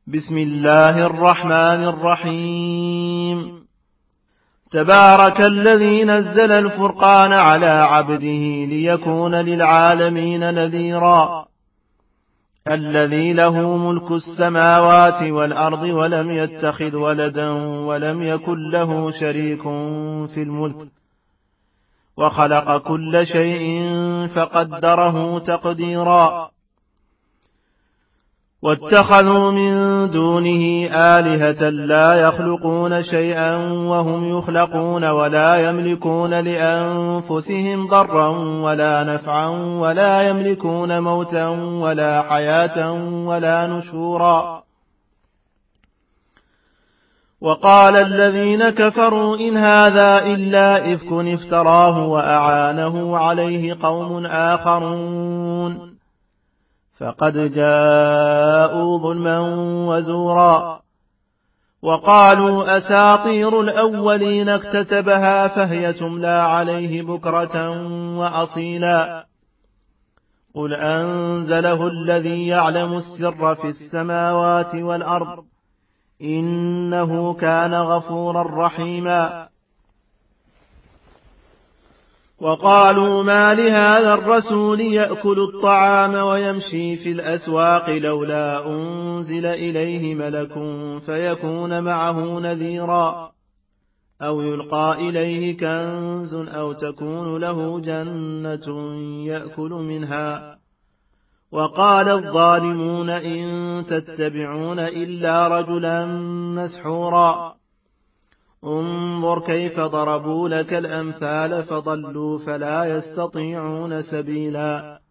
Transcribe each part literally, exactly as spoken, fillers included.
بسم الله الرحمن الرحيم. تبارك الذي نزل الفرقان على عبده ليكون للعالمين نذيرا. الذي له ملك السماوات والأرض ولم يتخذ ولدا ولم يكن له شريك في الملك وخلق كل شيء فقدره تقديرا. واتخذوا من دونه آلهة لا يخلقون شيئا وهم يخلقون ولا يملكون لأنفسهم ضرا ولا نفعا ولا يملكون موتا ولا حياة ولا نشورا. وقال الذين كفروا إن هذا إلا إفك افتراه وأعانه عليه قوم آخرون فقد جاءوا ظلما وزورا. وقالوا أساطير الأولين اكتتبها فهي تملى عليه بكرة وأصيلا. قل أنزله الذي يعلم السر في السماوات والأرض إنه كان غفورا رحيما. وقالوا ما لهذا الرسول يأكل الطعام ويمشي في الأسواق لولا أنزل إليه ملك فيكون معه نذيرا أو يلقى إليه كنز أو تكون له جنة يأكل منها. وقال الظالمون إن تتبعون إلا رجلا مسحورا. انظر كيف ضربوا لك الأمثال فضلوا فلا يستطيعون سبيلا.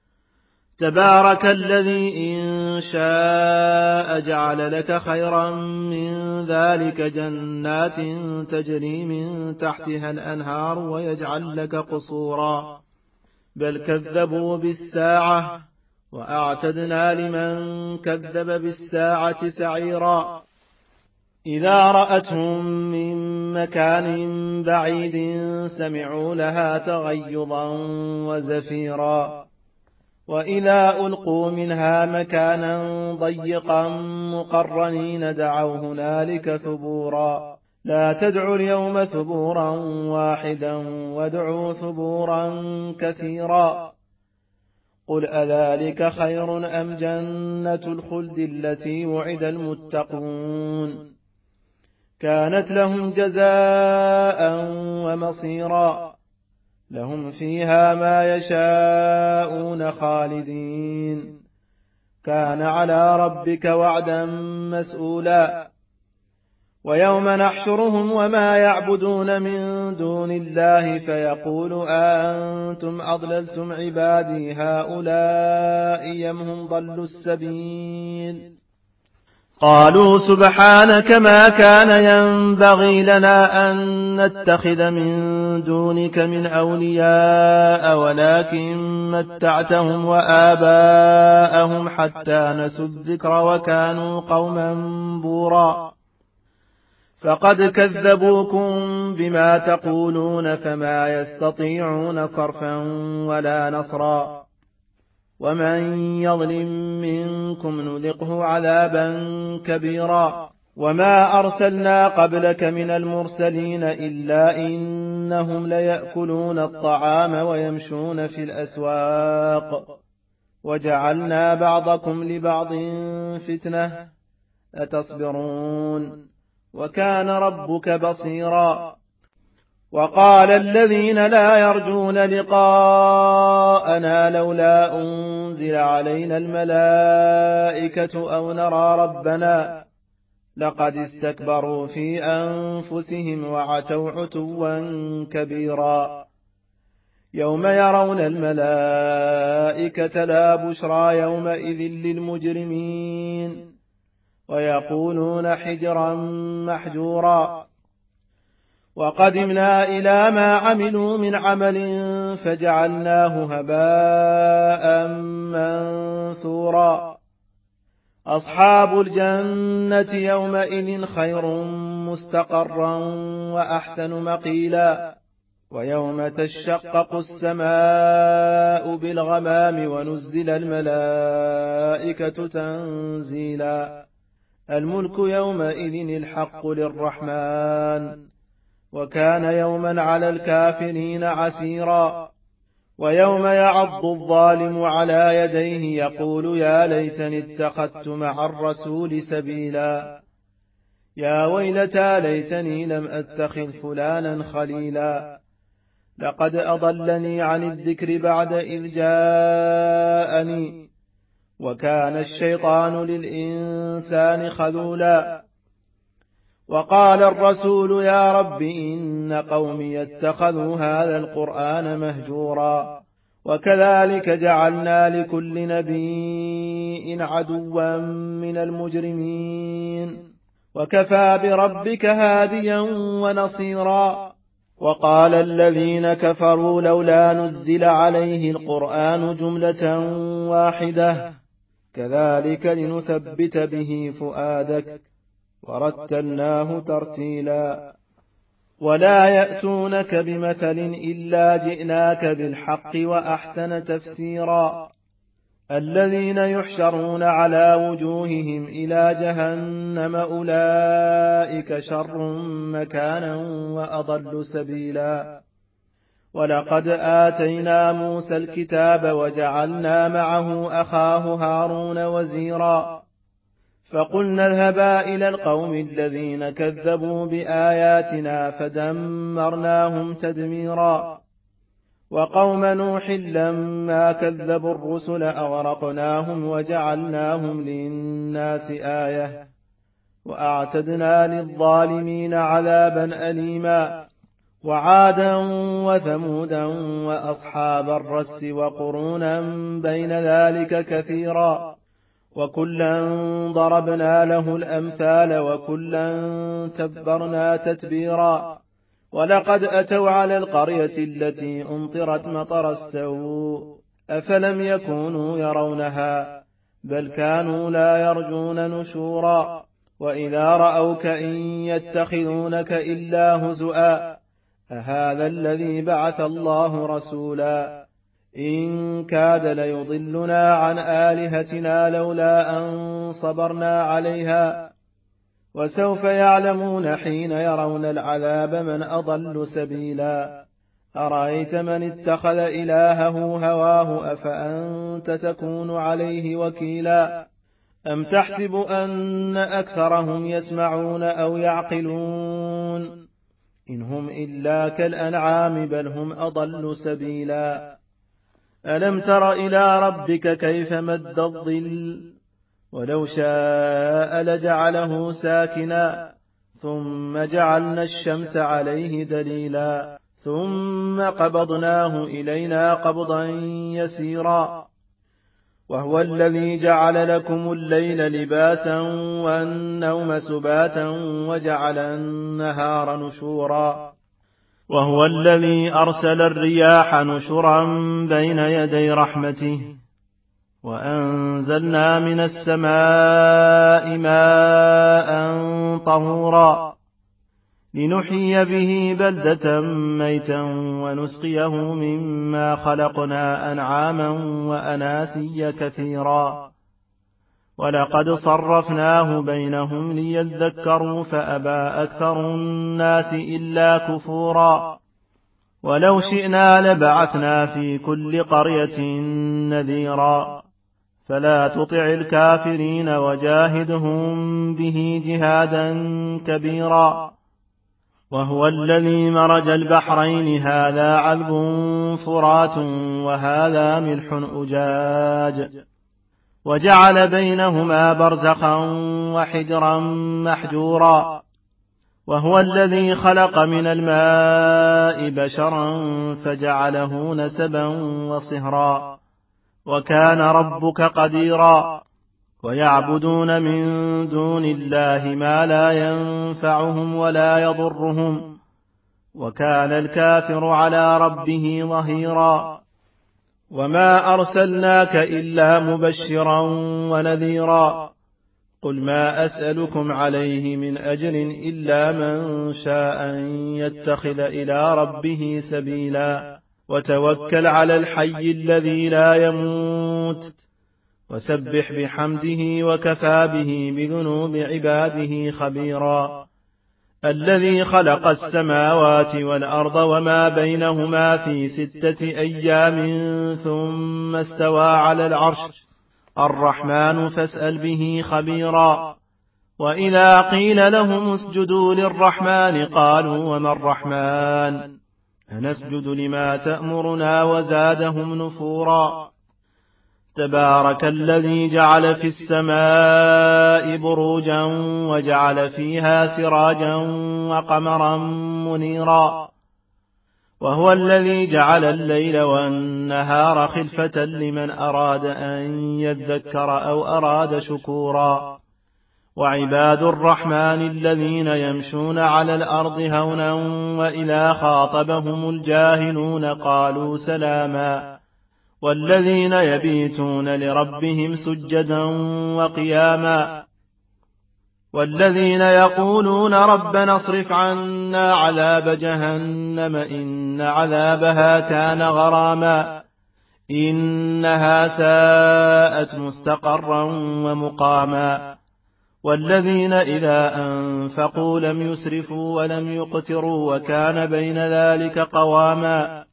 تبارك الذي إن شاء جعل لك خيرا من ذلك جنات تجري من تحتها الأنهار ويجعل لك قصورا. بل كذبوا بالساعة وأعتدنا لمن كذب بالساعة سعيرا. إذا رأتهم من مكان بعيد سمعوا لها تغيظا وزفيرا. وإذا ألقوا منها مكانا ضيقا مقرنين دعوا هنالك ثبورا. لا تدعوا اليوم ثبورا واحدا وادعوا ثبورا كثيرا. قل أذلك خير أم جنة الخلد التي وعد المتقون كانت لهم جزاء ومصيرا. لهم فيها ما يشاءون خالدين كان على ربك وعدا مسؤولا. ويوم نحشرهم وما يعبدون من دون الله فيقول أأنتم أضللتم عبادي هؤلاء أم هم ضلوا السبيل. قالوا سبحانك ما كان ينبغي لنا أن نتخذ من دونك من أولياء ولكن متعتهم وآباءهم حتى نسوا الذكر وكانوا قوما بورا. فقد كذبوكم بما تقولون فما يستطيعون صرفا ولا نصرا. ومن يظلم منكم نذقه عذابا كبيرا. وما أرسلنا قبلك من المرسلين إلا إنهم ليأكلون الطعام ويمشون في الأسواق وجعلنا بعضكم لبعض فتنة أتصبرون وكان ربك بصيرا. وقال الذين لا يرجون لقاءنا لولا أنزل علينا الملائكة أو نرى ربنا لقد استكبروا في أنفسهم وعتوا عتوا كبيرا. يوم يرون الملائكة لا بشرى يومئذ للمجرمين ويقولون حجرا محجورا. وقدمنا إلى ما عملوا من عمل فجعلناه هباء منثورا. أصحاب الجنة يومئذ خير مستقرا وأحسن مقيلا. ويوم تشقق السماء بالغمام ونزل الملائكة تنزيلا. الملك يومئذ الحق للرحمن وكان يوما على الكافرين عسيرا ويوم يعض الظالم على يديه يقول يا ليتني اتخذت مع الرسول سبيلا يا ويلتى ليتني لم أتخذ فلانا خليلا لقد أضلني عن الذكر بعد إذ جاءني وكان الشيطان للإنسان خذولا وقال الرسول يا رب إن قومي اتخذوا هذا القرآن مهجورا وكذلك جعلنا لكل نبي عدوا من المجرمين وكفى بربك هاديا ونصيرا وقال الذين كفروا لولا نزل عليه القرآن جملة واحدة كذلك لنثبت به فؤادك ورتلناه ترتيلا ولا يأتونك بمثل إلا جئناك بالحق وأحسن تفسيرا الذين يحشرون على وجوههم إلى جهنم أولئك شر مكانا وأضل سبيلا ولقد آتينا موسى الكتاب وجعلنا معه أخاه هارون وزيرا فقلنا اذهبا إلى القوم الذين كذبوا بآياتنا فدمرناهم تدميرا وقوم نوح لما كذبوا الرسل أغرقناهم وجعلناهم للناس آية وأعتدنا للظالمين عذابا أليما وعادا وثمودا وأصحاب الرس وقرونا بين ذلك كثيرا وكلا ضربنا له الأمثال وكلا تبرنا تتبيرا ولقد أتوا على القرية التي أمطرت مطر السوء أفلم يكونوا يرونها بل كانوا لا يرجون نشورا وإذا رأوك إن يتخذونك إلا هزؤا أهذا الذي بعث الله رسولا إن كاد ليضلنا عن آلهتنا لولا أن صبرنا عليها وسوف يعلمون حين يرون العذاب من أضل سبيلا أرأيت من اتخذ إلهه هواه أفأنت تكون عليه وكيلا أم تحسب أن أكثرهم يسمعون أو يعقلون إن هم إلا كالأنعام بل هم أضل سبيلا ألم تر إلى ربك كيف مد الظل ولو شاء لجعله ساكنا ثم جعلنا الشمس عليه دليلا ثم قبضناه إلينا قبضا يسيرا وهو الذي جعل لكم الليل لباسا والنوم سباتا وجعل النهار نشورا وهو الذي أرسل الرياح نشرا بين يدي رحمته وأنزلنا من السماء ماء طهورا لنحيي به بلدة ميتا ونسقيه مما خلقنا أنعاما وأناسيا كثيرا ولقد صرفناه بينهم ليذكروا فأبى أكثر الناس إلا كفورا ولو شئنا لبعثنا في كل قرية نذيرا فلا تطع الكافرين وجاهدهم به جهادا كبيرا وهو الذي مرج البحرين هذا عذب فرات وهذا ملح أجاج وجعل بينهما برزخا وحجرا محجورا وهو الذي خلق من الماء بشرا فجعله نسبا وصهرا وكان ربك قديرا ويعبدون من دون الله ما لا ينفعهم ولا يضرهم وكان الكافر على ربه ظهيرا وما أرسلناك إلا مبشرا ونذيرا قل ما أسألكم عليه من أجر إلا من شاء أن يتخذ إلى ربه سبيلا وتوكل على الحي الذي لا يموت وسبح بحمده وكفى به بذنوب عباده خبيرا. الذي خلق السماوات والأرض وما بينهما في ستة أيام ثم استوى على العرش الرحمن فاسأل به خبيرا. وإذا قيل لهم اسجدوا للرحمن قالوا وما الرحمن أنسجد لما تأمرنا وزادهم نفورا. تبارك الذي جعل في السماء بروجا وجعل فيها سراجا وقمرا منيرا. وهو الذي جعل الليل والنهار خلفة لمن أراد أن يذكر أو أراد شكورا. وعباد الرحمن الذين يمشون على الأرض هونا وإذا خاطبهم الجاهلون قالوا سلاما. والذين يبيتون لربهم سجدا وقياما. والذين يقولون ربنا اصرف عنا عذاب جهنم إن عذابها كان غراما إنها ساءت مستقرا ومقاما. والذين إذا أنفقوا لم يسرفوا ولم يقتروا وكان بين ذلك قواما.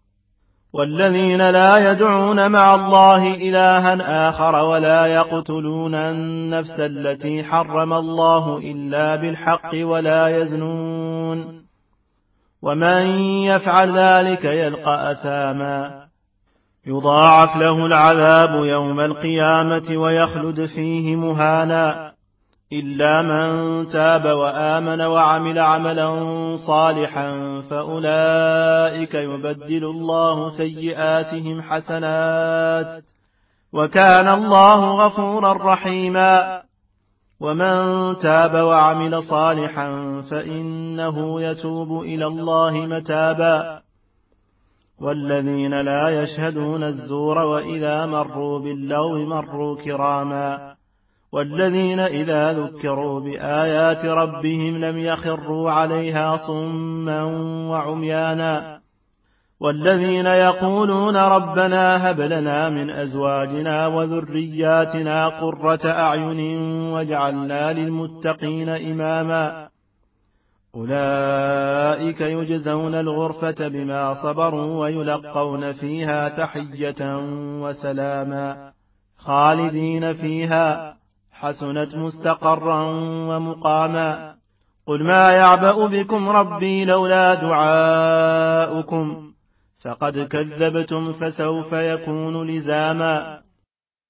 والذين لا يدعون مع الله إلها آخر ولا يقتلون النفس التي حرم الله إلا بالحق ولا يزنون ومن يفعل ذلك يلقى أثاما يضاعف له العذاب يوم القيامة ويخلد فيه مهانا إلا من تاب وآمن وعمل عملا صالحا فأولئك يبدل الله سيئاتهم حسنات وكان الله غفورا رحيما. ومن تاب وعمل صالحا فإنه يتوب إلى الله متابا. والذين لا يشهدون الزور وإذا مروا باللغو مروا كراما. والذين إذا ذكروا بآيات ربهم لم يخروا عليها صما وعميانا. والذين يقولون ربنا هب لنا من أزواجنا وذرياتنا قرة أعين واجعلنا للمتقين إماما. أولئك يجزون الغرفة بما صبروا ويلقون فيها تحية وسلاما خالدين فيها حسنت مستقرا ومقاما. قل ما يعبأ بكم ربي لولا دعاؤكم فقد كذبتم فسوف يكون لزاما.